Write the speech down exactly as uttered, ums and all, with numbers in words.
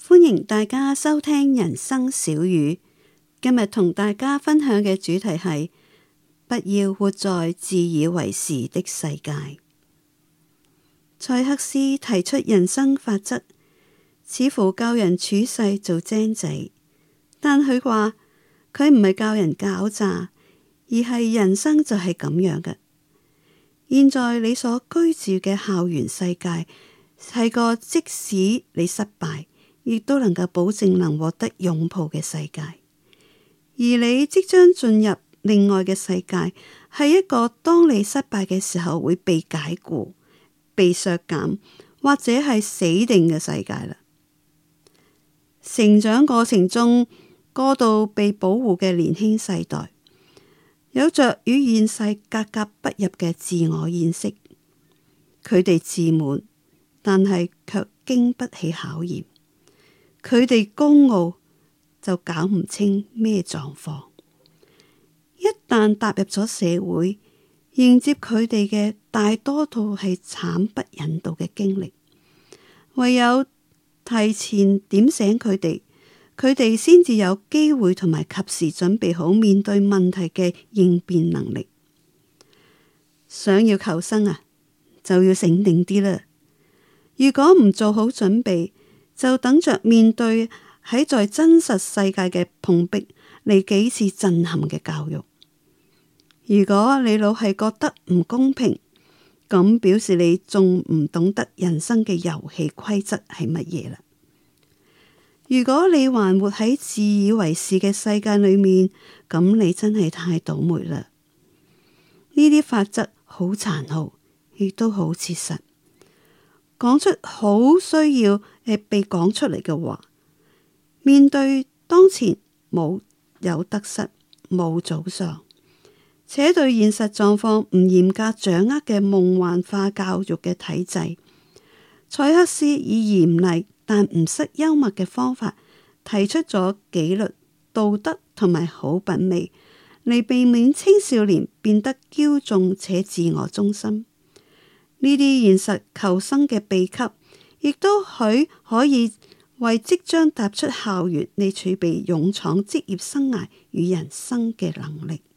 歡迎大家收聽人生小語。今日同大家分享嘅主題係不要活在自以為是的世界。蔡克斯提出人生法則，似乎教人處世做精仔，但佢話佢唔係教人狡詐，而係人生就係咁樣嘅。現在你所居住嘅校園世界係個即使你失敗，亦都能夠保證能獲得擁抱嘅世界，而你即將進入另外嘅世界，係一個當你失敗嘅時候會被解雇、被削減或者係死定嘅世界啦。成長過程中過度被保護嘅年輕世代，有着與現世格格不入嘅自我意識，佢哋自滿，但係卻經不起考驗。佢哋高傲就搞唔清咩狀況，一旦踏入咗社會，迎接佢哋嘅大多數係慘不忍睹嘅經歷，唯有提前點醒佢哋，佢哋先至有機會同埋及時準備好面對問題嘅應變能力。想要求生啊，就要醒定啲啦。如果唔做好準備，就等着面對喺在真實世界嘅碰壁嚟幾次震撼嘅教育。如果你老係覺得唔公平，咁表示你仲唔懂得人生嘅遊戲規則係乜嘢啦。如果你還活喺自以為是嘅世界裏面，咁你真係太倒霉啦。呢啲法則好殘酷，亦都好切實，講出好需要係被講出嚟嘅話。面對當前冇有得失，冇早上，且對現實狀況唔嚴格掌握嘅夢幻化教育嘅體制，蔡克斯以嚴厲但唔失幽默嘅方法，提出咗紀律、道德同埋好品味，嚟避免青少年變得驕縱且自我中心。呢啲現實求生嘅秘笈，亦都許可以為即將踏出校園嚟儲備勇闖職業生涯與人生嘅能力。